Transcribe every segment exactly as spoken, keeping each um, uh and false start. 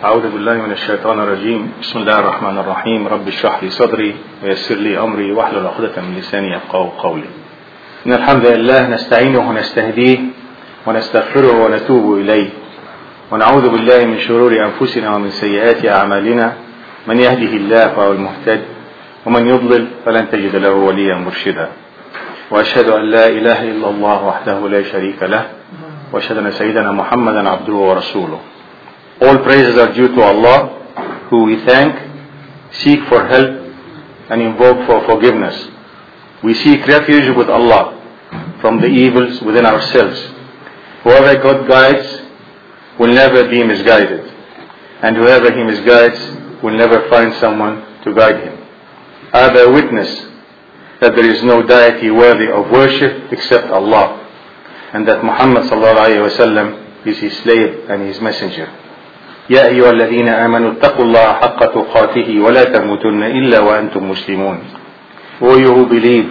أعوذ بالله من الشيطان الرجيم. بسم الله الرحمن الرحيم. رب اشرح لي صدري ويسر لي أمري واحلل عقدة من لساني يفقهوا قولي. إن الحمد لله نستعينه ونستهديه ونستغفره ونتوب إليه ونعوذ بالله من شرور أنفسنا ومن سيئات أعمالنا. من يهده الله فهو المهتد ومن يضلل فلن تجد له وليا مرشدا. وأشهد أن لا إله إلا الله وحده لا شريك له وأشهد أن سيدنا محمدا عبده ورسوله. All praises are due to Allah, who we thank, seek for help, and invoke for forgiveness. We seek refuge with Allah from the evils within ourselves. Whoever God guides will never be misguided, and whoever He misguides will never find someone to guide him. I bear witness that there is no deity worthy of worship except Allah, and that Muhammad sallallahu alayhi wa sallam is His slave and His messenger. يا أيها الذين آمنوا اتقوا الله حق تقاته ولا تموتن إلا وأنتم مسلمون. O you who believe,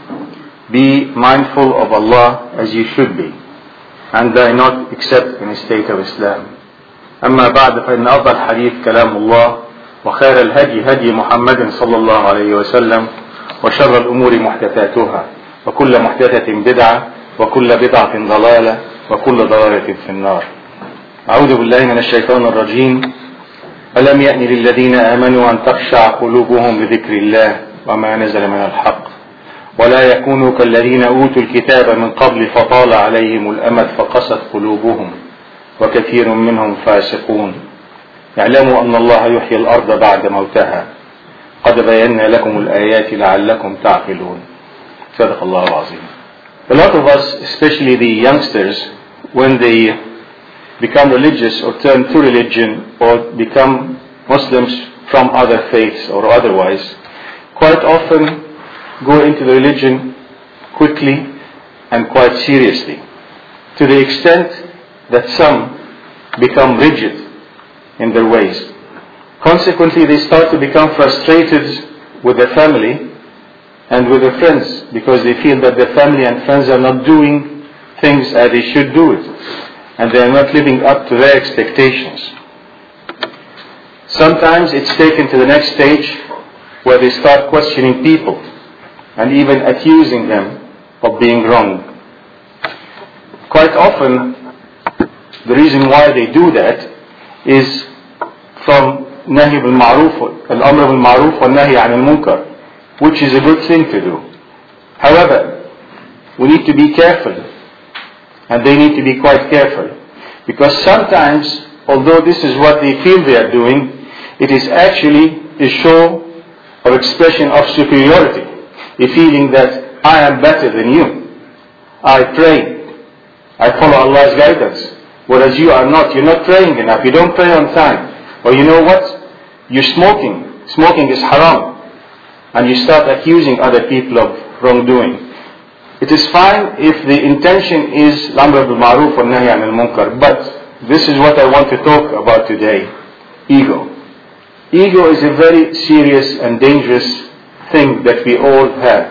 be mindful of Allah as you should be, and die not except in a state of Islam. أما بعد فإن أفضل الحديث كلام الله وخير الهدي هدي محمد صلى الله عليه وسلم وشر الأمور محدثاتها وكل محدثة بدعة وكل بدعة ضلالة وكل ضلالة في النار. أعوذ بالله من الشيطان الرجيم. ألم يأن للذين آمنوا أن تخشع قلوبهم لذكر الله وما نزل من الحق ولا يكونوا كالذين أوتوا الكتاب من قبل فطال عليهم الأمد فقست قلوبهم وكثير منهم فاسقون. اعلموا أن الله يحيي الأرض بعد موتها قد بينا لكم الآيات لعلكم تعقلون. صدق الله العظيم. A lot of us, especially the youngsters, when they become religious or turn to religion or become Muslims from other faiths or otherwise, quite often go into the religion quickly and quite seriously, to the extent that some become rigid in their ways. Consequently, they start to become frustrated with their family and with their friends because they feel that their family and friends are not doing things as they should do it, and they are not living up to their expectations. Sometimes it's taken to the next stage where they start questioning people and even accusing them of being wrong. Quite often, the reason why they do that is from Nahi bil-Ma'ruf, Al-Amr bil-Ma'ruf wal Nahi an al-Munkar, which is a good thing to do. However, we need to be careful, and they need to be quite careful, because sometimes, although this is what they feel they are doing, it is actually a show of expression of superiority, a feeling that I am better than you. I pray, I follow Allah's guidance, whereas you are not. You're not praying enough, you don't pray on time, or you know what? You're smoking. Smoking is haram, and you start accusing other people of wrongdoing. It is fine if the intention is Amr bil Ma'ruf wa Nahy anil Munkar, but this is what I want to talk about today: ego. Ego is a very serious and dangerous thing that we all have,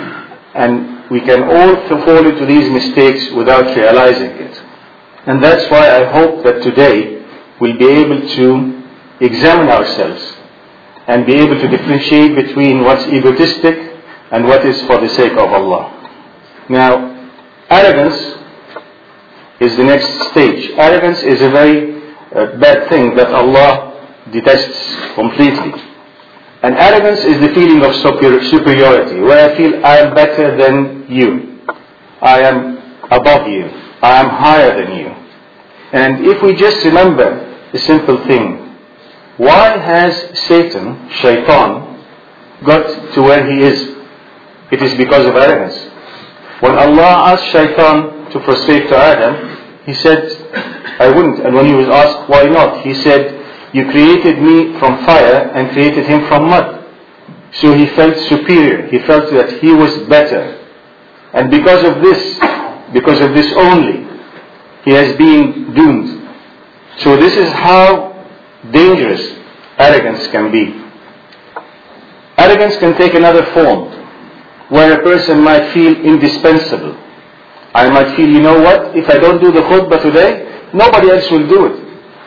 and we can all fall into these mistakes without realizing it. And that's why I hope that today we'll be able to examine ourselves and be able to differentiate between what's egotistic and what is for the sake of Allah. Now, arrogance is the next stage. Arrogance is a very uh, bad thing that Allah detests completely. And arrogance is the feeling of superiority, where I feel I am better than you, I am above you, I am higher than you. And if we just remember a simple thing, why has Satan, Shaitan, got to where he is? It is because of arrogance. When Allah asked Shaitan to prostrate to Adam, he said, I wouldn't. And when he was asked, why not? He said, you created me from fire and created him from mud. So he felt superior. He felt that he was better. And because of this, because of this only, he has been doomed. So this is how dangerous arrogance can be. Arrogance can take another form, where a person might feel indispensable. I might feel, you know what, if I don't do the khutbah today, nobody else will do it.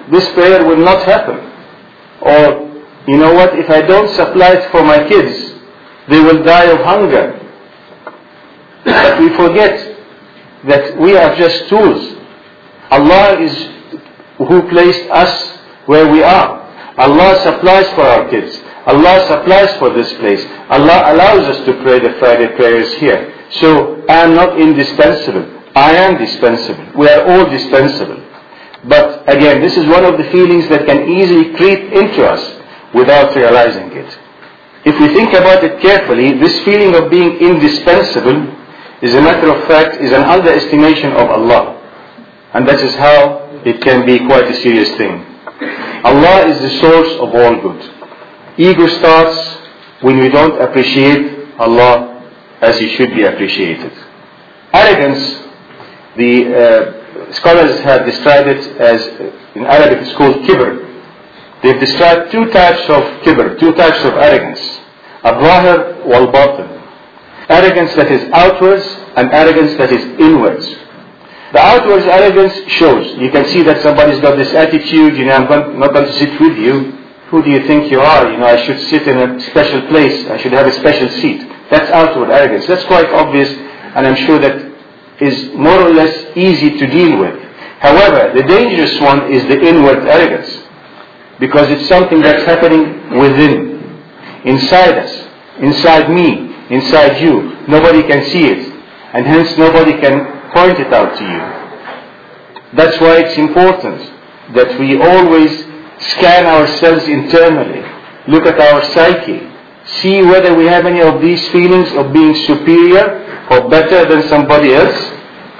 this prayer will not happen. Or, you know what, if I don't supply it for my kids, they will die of hunger. But we forget that we are just tools. Allah is who placed us where we are. Allah supplies for our kids. Allah supplies for this place. Allah allows us to pray the Friday prayers here. So I am not indispensable. I am dispensable. We are all dispensable. But again, this is one of the feelings that can easily creep into us without realizing it. If we think about it carefully, this feeling of being indispensable is a matter of fact, is an underestimation of Allah. And that is how it can be quite a serious thing. Allah is the source of all good. Ego starts when we don't appreciate Allah as He should be appreciated. Arrogance, the uh, scholars have described it as, in Arabic it's called kibr. They've described two types of kibr, two types of arrogance. Al-Zahir wal-Batin. Arrogance that is outwards and arrogance that is inwards. The outwards arrogance shows, you can see that somebody's got this attitude, you know, I'm going, not going to sit with you. Who do you think you are? You know, I should sit in a special place. I should have a special seat. That's outward arrogance. That's quite obvious, and I'm sure that is more or less easy to deal with. However, the dangerous one is the inward arrogance, because it's something that's happening within, inside us, inside me, inside you. Nobody can see it, and hence nobody can point it out to you. That's why it's important that we always scan ourselves internally, look at our psyche, see whether we have any of these feelings of being superior or better than somebody else.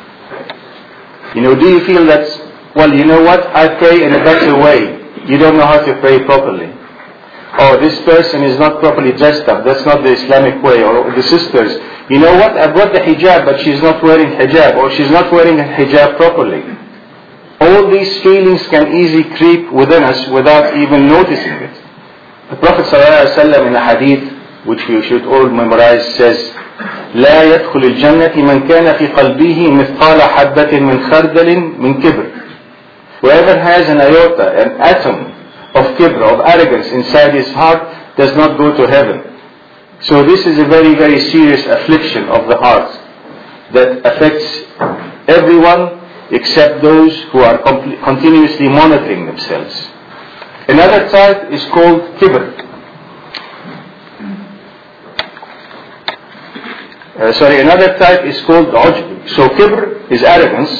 You know, do you feel that, well, you know what, I pray in a better way. You don't know how to pray properly. Oh, this person is not properly dressed up. That's not the Islamic way. Or the sisters, you know what, I've got the hijab, but she's not wearing hijab, or she's not wearing a hijab properly. All these feelings can easily creep within us without even noticing it. The Prophet ﷺ in a hadith, which we should all memorize, says, لا يدخل الجنة من كان في قلبه مثقال حبة من خردل من كبر. Whoever has an iota, an atom of kibr, of arrogance inside his heart, does not go to heaven. So this is a very, very serious affliction of the heart that affects everyone except those who are compl- continuously monitoring themselves. Another type is called kibr. Uh, sorry, another type is called ujb. So kibr is arrogance.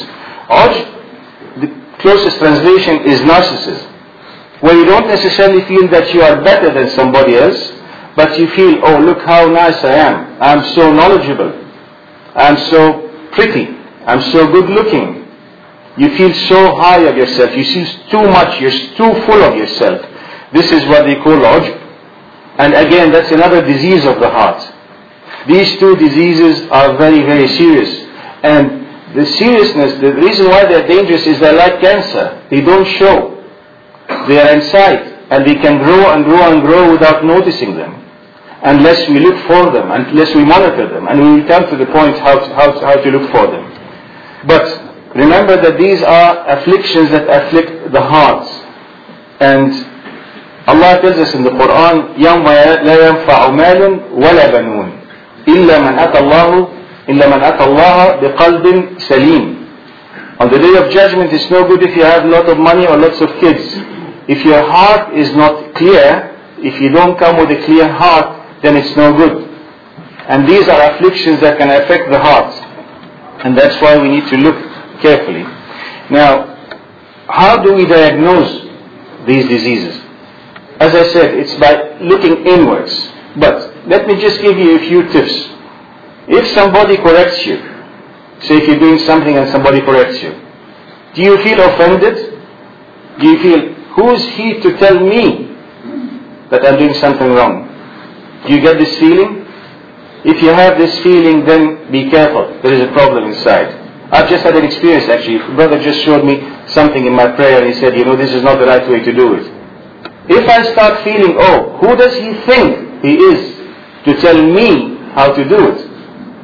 Ujb, the closest translation is narcissism, where you don't necessarily feel that you are better than somebody else, but you feel, oh, look how nice I am. I'm so knowledgeable. I'm so pretty. I'm so good looking. You feel so high of yourself. You see too much. You're too full of yourself. This is what they call ujb. And again, that's another disease of the heart. These two diseases are very, very serious. And the seriousness, the reason why they're dangerous is they're like cancer. They don't show. They are inside. And they can grow and grow and grow without noticing them, unless we look for them, unless we monitor them. And we will come to the point how to, how to, how to look for them. But remember that these are afflictions that afflict the hearts. And Allah tells us in the Quran, يَوْمَ لَا يَنْفَعُ مَالٌ وَلَا بَنُونَ إِلَّا مَنْ أَتَى اللَّهُ إِلَّا مَنْ أَتَى اللَّهَ بِقَلْبٍ سَلِيمٍ. On the day of judgment, it's no good if you have a lot of money or lots of kids. If your heart is not clear, if you don't come with a clear heart, then it's no good. And these are afflictions that can affect the heart. And that's why we need to look carefully. Now, how do we diagnose these diseases? As I said, it's by looking inwards. But let me just give you a few tips. If somebody corrects you, say if you're doing something and somebody corrects you, do you feel offended? Do you feel, who is he to tell me that I'm doing something wrong? Do you get this feeling? If you have this feeling, then be careful. There is a problem inside. I've just had an experience actually. A brother just showed me something in my prayer and he said, you know, this is not the right way to do it. If I start feeling, oh, who does he think he is to tell me how to do it?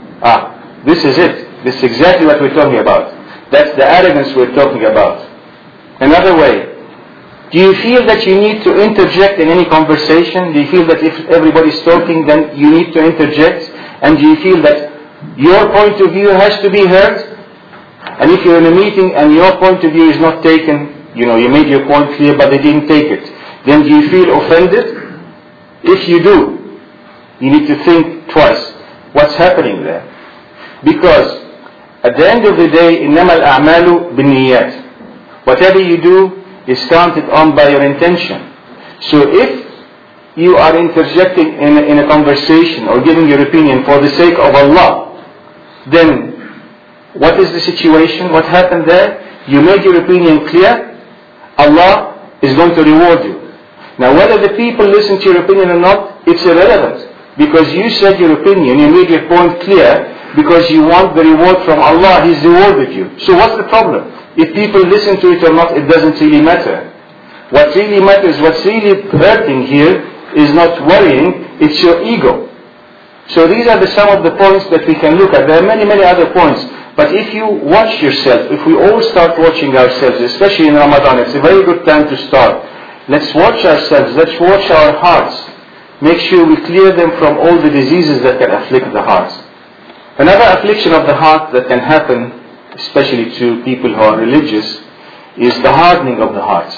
Ah, this is it. This is exactly what we're talking about. That's the arrogance we're talking about. Another way, Do you feel that you need to interject in any conversation? Do you feel that if everybody's talking, then you need to interject? And do you feel that your point of view has to be heard? And if you're in a meeting and your point of view is not taken, you know, you made your point clear but they didn't take it, then do you feel offended? If you do, you need to think twice. What's happening there? Because at the end of the day, إِنَّمَا الْأَعْمَالُ بِالنِّيَّاتِ. Whatever you do is counted on by your intention. So if you are interjecting in a, in a conversation or giving your opinion for the sake of Allah, then what is the situation? What happened there? You made your opinion clear. Allah is going to reward you. Now whether the people listen to your opinion or not, it's irrelevant. Because you said your opinion, you made your point clear, because you want the reward from Allah, He's rewarded you. So what's the problem? If people listen to it or not, it doesn't really matter. What really matters, what's really hurting here is not worrying, it's your ego. So these are the some of the points that we can look at. There are many, many other points. But if you watch yourself, if we all start watching ourselves, especially in Ramadan, it's a very good time to start. Let's watch ourselves, let's watch our hearts. Make sure we clear them from all the diseases that can afflict the hearts. Another affliction of the heart that can happen, especially to people who are religious, is the hardening of the heart.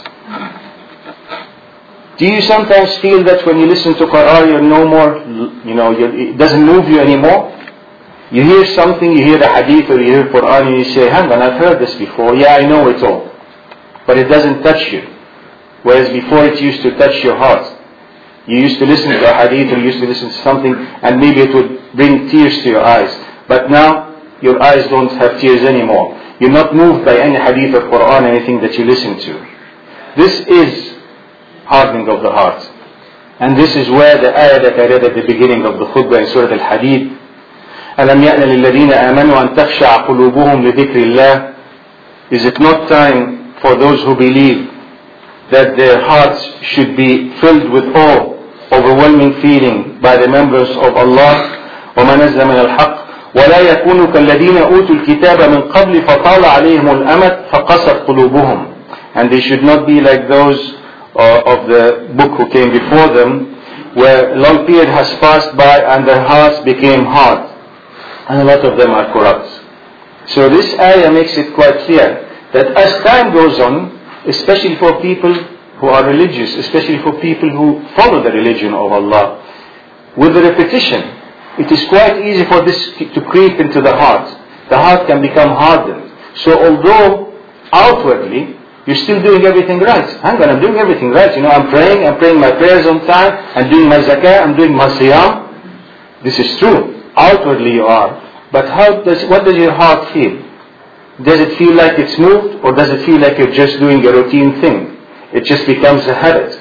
Do you sometimes feel that when you listen to Quran, you're no more, you know, you're, it doesn't move you anymore? You hear something, you hear the hadith or you hear Quran and you say, hang on, I've heard this before. Yeah, I know it all. But it doesn't touch you. Whereas before it used to touch your heart. You used to listen to a hadith or you used to listen to something and maybe it would bring tears to your eyes. But now, your eyes don't have tears anymore. You're not moved by any hadith or Quran, anything that you listen to. This is hardening of the heart. And this is where the ayah that I read at the beginning of the khutbah in Surah Al-Hadid, أَلَمْ يَأْنَ لِلَّذِينَ آمَنُوا أَن تَخْشَعَ قُلُوبُهُمْ لِذِكْرِ اللَّهِ. Is it not time for those who believe that their hearts should be filled with awe, overwhelming feeling by the remembrance of Allah? وَمَا نَزَّلَ مِنَ الْحَقِّ وَلَا يَكُونُوا كَالَّذِينَ أُوتُوا الْكِتَابَ مِنْ قَبْلِ فَطَالَ عَلَيْهِمُ الْأَمَدُ فَقَسَتْ قُلُوبُهُمْ. And they should not be like those uh, of the book who came before them, where a long period has passed by and their hearts became hard. And a lot of them are corrupt. So this ayah makes it quite clear that as time goes on, especially for people who are religious, especially for people who follow the religion of Allah, with the repetition, it is quite easy for this to creep into the heart. The heart can become hardened. So although outwardly you're still doing everything right. Hang on, I'm doing everything right. You know, I'm praying, I'm praying my prayers on time, I'm doing my zakah, I'm doing my siyam. This is true. Outwardly you are. But how does, what does your heart feel? Does it feel like it's moved, or does it feel like you're just doing a routine thing? It just becomes a habit.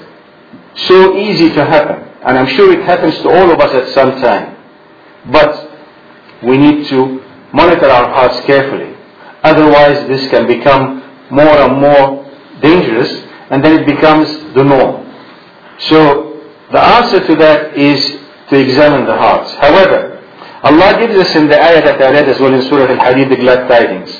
So easy to happen. And I'm sure it happens to all of us at some time. But we need to monitor our hearts carefully. Otherwise this can become more and more dangerous, and then it becomes the norm. So the answer to that is to examine the hearts. However, Allah gives us in the ayah that I read as well in Surah Al-Hadid the glad tidings.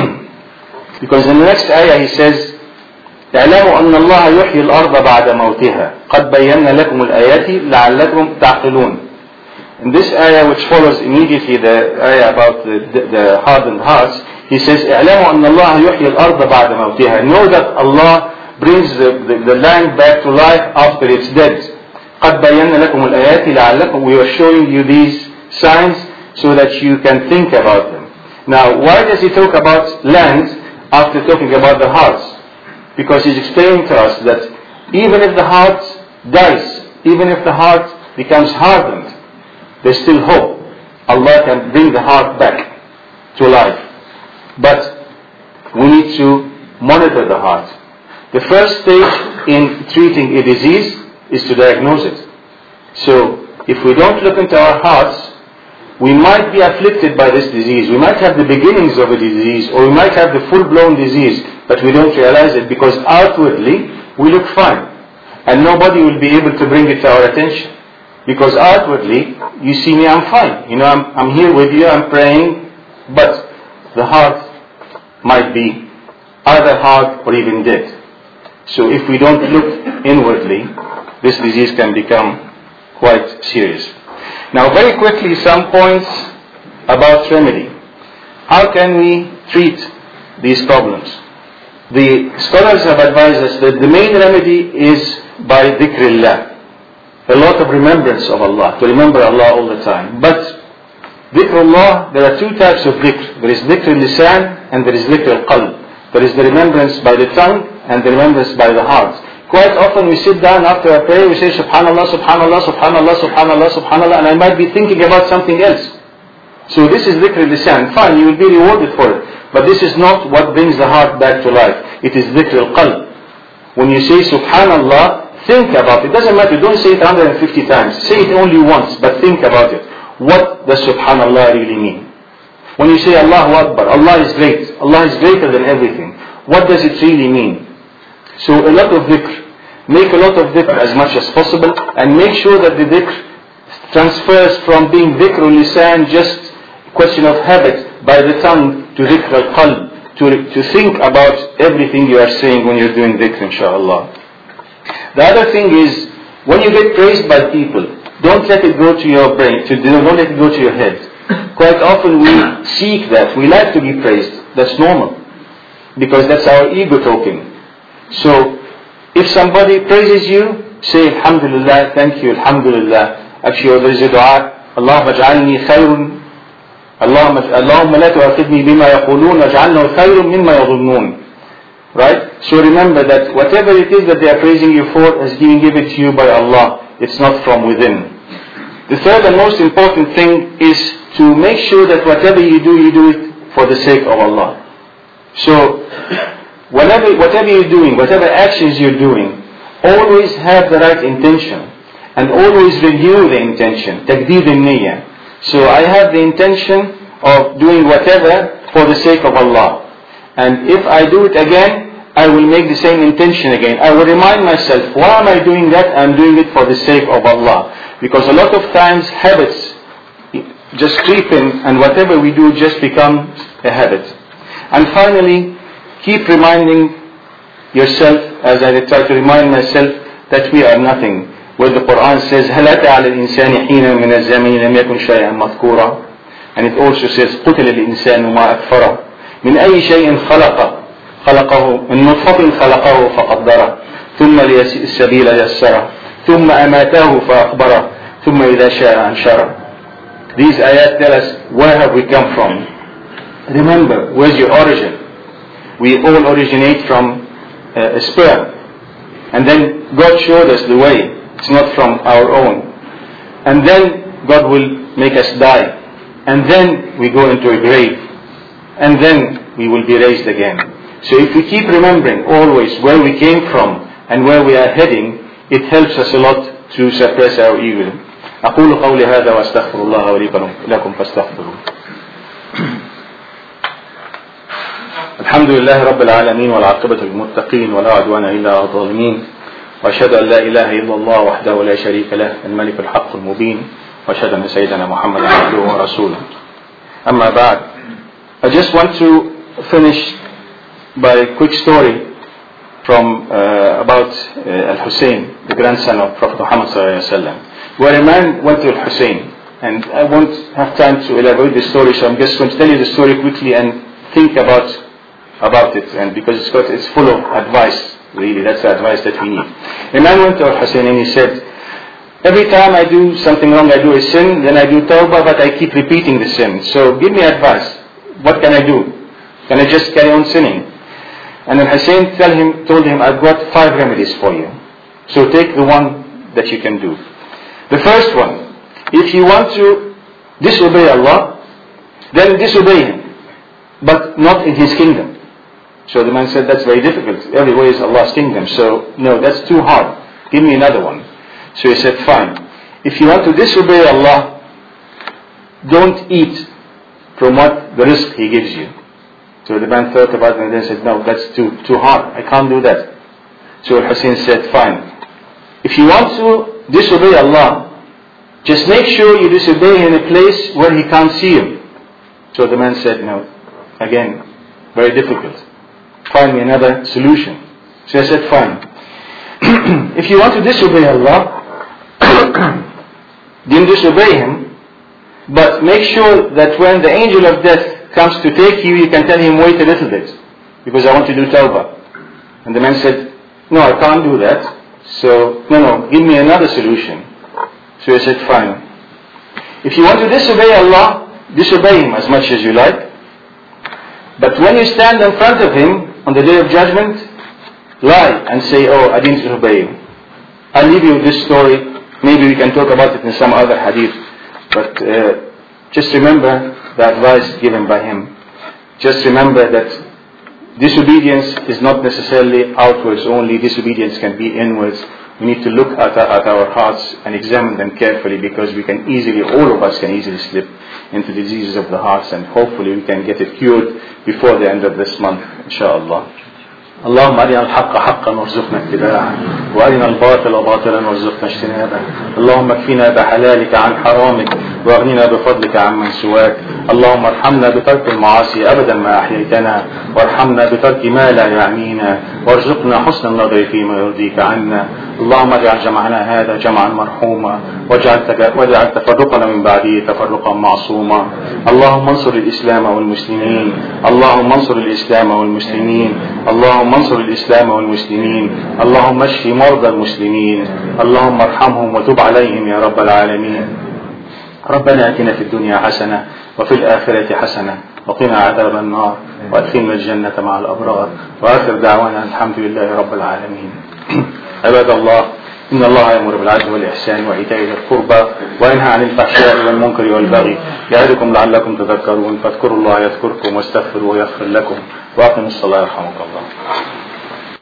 Because in the next ayah he says, اعلموا أن الله يحيي الأرض بعد موتها قد بينا لكم الآيات لعلكم تعقلون. In this ayah, which follows immediately the ayah about the, the, the hardened hearts, he says, اعلموا أن الله يحيي الأرض بعد موتها. Know that Allah brings the, the, the land back to life after it's dead. قد بينا لكم الآيات لعلكم. We are showing you these signs so that you can think about them. Now, why does he talk about land after talking about the hearts? Because he's explaining to us that even if the heart dies, even if the heart becomes hardened, there's still hope. Allah can bring the heart back to life. But we need to monitor the heart. The first stage in treating a disease is to diagnose it. So, if we don't look into our hearts, we might be afflicted by this disease. We might have the beginnings of a disease, or we might have the full-blown disease, but we don't realize it because outwardly we look fine. And nobody will be able to bring it to our attention. Because outwardly, you see me, I'm fine. You know, I'm, I'm here with you, I'm praying, but the heart might be either hard or even dead. So if we don't look inwardly, this disease can become quite serious. Now very quickly, some points about remedy. How can we treat these problems? The scholars have advised us that the main remedy is by dhikrillah. A lot of remembrance of Allah, to remember Allah all the time. But dhikrullah, there are two types of dhikr. There is dhikr al-lisan and there is dhikr al-qalb. There is the remembrance by the tongue and the remembrance by the heart. Quite often we sit down after a prayer, we say subhanallah, subhanallah, subhanallah, subhanallah, subhanallah, and I might be thinking about something else. So this is dhikr al-lisan. Fine, you will be rewarded for it. But this is not what brings the heart back to life. It is dhikr al-qalb. When you say subhanallah, think about it. It doesn't matter, don't say it one hundred fifty times. Say it only once, but think about it. What does subhanallah really mean? When you say Allahu Akbar, Allah is great. Allah is greater than everything. What does it really mean? So a lot of dhikr. Make a lot of dhikr as much as possible, and make sure that the dhikr transfers from being dhikr al-lisan, just a question of habit, by the tongue, to dhikr al-qalb, to, to think about everything you are saying when you're doing dhikr, inshallah. The other thing is, when you get praised by people, don't let it go to your brain, to, don't let it go to your head. Quite often we seek that, we like to be praised. That's normal, because that's our ego talking. So, if somebody praises you, say alhamdulillah, thank you, alhamdulillah. Actually, there is a dua, Allahumma aj'alni khayrun, Allahumma la tu'akhidni bima yaqulun, aj'alna khayrun mimma yadhunnun. Right? So remember that whatever it is that they are praising you for is being given to you by Allah. It's not from within. The third and most important thing is to make sure that whatever you do, you do it for the sake of Allah. So, whatever, whatever you're doing, whatever actions you're doing, always have the right intention. And always renew the intention. Taqdeed al-niyyah. So I have the intention of doing whatever for the sake of Allah. And if I do it again, I will make the same intention again. I will remind myself, why am I doing that? I'm doing it for the sake of Allah. Because a lot of times habits just creep in, and whatever we do just becomes a habit. And finally, keep reminding yourself, as I try to remind myself, that we are nothing. Where the Quran says, هَلْ أَتَى عَلَى الْإِنسَانِ حِينٌ مِنَ الزَّمَنِ لَمْ يَكُنْ شَيْئًا مَذْكُورًا. And it also says, قُتِلَ الْإِنسَانُ مَا أَكْفَرَهُ مِنْ أَيِّ شَيْءٍ خَلَقَهُ خلقه من نطفة خلقه فقدره ثم السبيل يسره ثم أماته فأقبره ثم إذا شاء أنشره. These ayat tell us, where have we come from? Remember, where's your origin? We all originate from uh, a sperm. And then God showed us the way. It's not from our own. And then God will make us die. And then we go into a grave. And then we will be raised again. So if we keep remembering always where we came from and where we are heading, it helps us a lot to suppress our ego. أقول قولي هذا وأستغفر الله ولي لكم فاستغفروه. الحمد لله رب العالمين والعاقبة للمتقين ولا عدوان إلا على الظالمين وأشهد أن لا إله إلا الله وحده لا شريك له الملك الحق المبين وأشهد أن سيدنا محمدا عبده ورسوله. أما بعد, I just want to finish by a quick story from uh, about uh, Al-Hussein, the grandson of Prophet Muhammad sallallahu alaihi wasallam, where a man went to Al-Hussein, and I won't have time to elaborate the story, so I'm just going to tell you the story quickly and think about about it, and because it's got, it's full of advice, really, that's the advice that we need. A man went to Al-Hussein and he said, every time I do something wrong, I do a sin, then I do tawbah, but I keep repeating the sin. So give me advice. What can I do? Can I just carry on sinning? And then Hussein tell him, told him, I've got five remedies for you. So take the one that you can do. The first one, if you want to disobey Allah, then disobey Him, but not in His kingdom. So the man said, that's very difficult. Everywhere is Allah's kingdom. So, no, that's too hard. Give me another one. So he said, fine. If you want to disobey Allah, don't eat from what the rizq He gives you. So the man thought about it and then said, no, that's too too hard. I can't do that. So Hussein said, fine. If you want to disobey Allah, just make sure you disobey in a place where He can't see you. So the man said, no. Again, very difficult. Find me another solution. So I said, fine. If you want to disobey Allah, then disobey Him, but make sure that when the angel of death comes to take you, you can tell him, wait a little bit, because I want to do tawbah. And the man said, no, I can't do that. So, no, no, give me another solution. So I said, fine. If you want to disobey Allah, disobey Him as much as you like. But when you stand in front of Him on the day of judgment, lie and say, oh, I didn't obey you. I'll leave you with this story. Maybe we can talk about it in some other hadith. But uh, just remember the advice given by him. Just remember that disobedience is not necessarily outwards only. Disobedience can be inwards. We need to look at our, at our hearts and examine them carefully, because we can easily, all of us can easily slip into diseases of the hearts, and hopefully we can get it cured before the end of this month, inshallah. اللهم أرنا الحق حقا وارزقنا اتباعه وأرنا الباطل باطلا وارزقنا اجتنابه. اللهم اكفنا بحلالك عن حرامك واغننا بفضلك عمن سواك. اللهم ارحمنا بترك المعاصي أبدا ما أحييتنا، وارحمنا بترك ما لا يعنينا، وارزقنا حسن النظر فيما يرضيك عنا. اللهم اجعل جمعنا هذا جمعا مرحوما، واجعل تفرقنا من بعده تفرقا معصوما. اللهم انصر الإسلام والمسلمين، اللهم انصر الإسلام والمسلمين، اللهم انصر الإسلام والمسلمين، اللهم اشف مرضى المسلمين، اللهم ارحمهم وتب عليهم يا رب العالمين. ربنا آتنا في الدنيا حسنة وفي الآخرة حسنة وقنا عذاب النار وادخلنا الجنة مع الأبرار. وآخر دعوانا الحمد لله رب العالمين. عباد الله، إن الله يأمر بالعدل والإحسان وإيتاء ذي القربى وينهى عن الفحشاء والمنكر والبغي يعظكم لعلكم تذكرون. فاذكروا الله يذكركم واستغفروه يغفر لكم وأقيموا الصلاة يرحمكم الله.